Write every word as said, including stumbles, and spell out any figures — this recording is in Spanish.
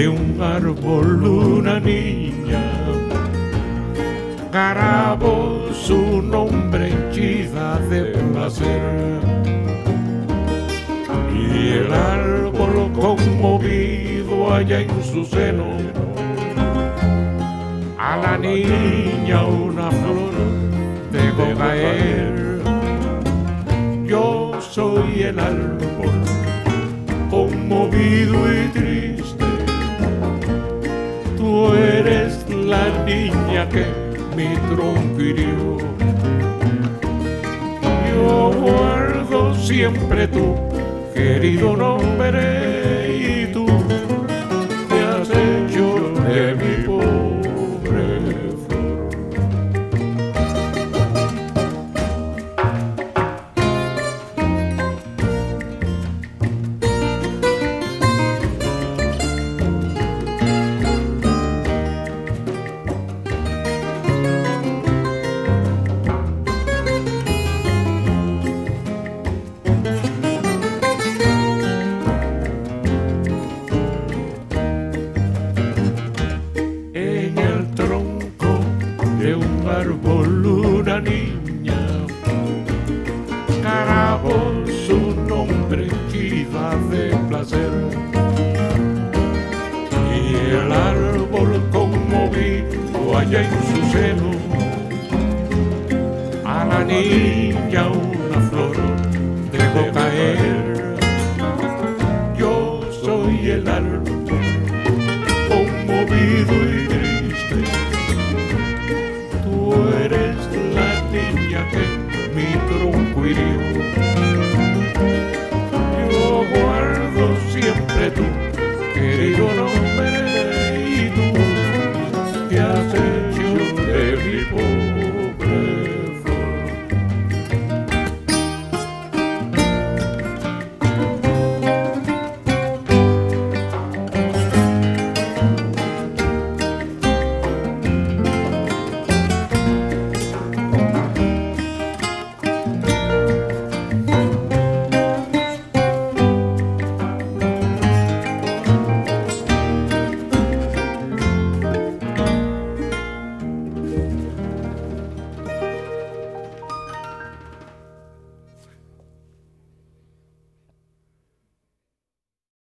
de un árbol una niña, grabó su nombre henchida de placer. Y el árbol conmovido allá en su seno, a la niña una flor dejó caer. Yo soy el árbol conmovido y triste, tú eres la niña que mi tronco hirió. Yo guardo siempre tu querido nombre y tú te has hecho de mi pobre flor. De un árbol una niña grabó su nombre henchida de placer. Y el árbol conmovido allá en su seno, a la niña una flor dejó caer. Yo soy el árbol conmovido y triste, tú eres la niña que mi tronco hirió. Yo guardo siempre tu querido nombre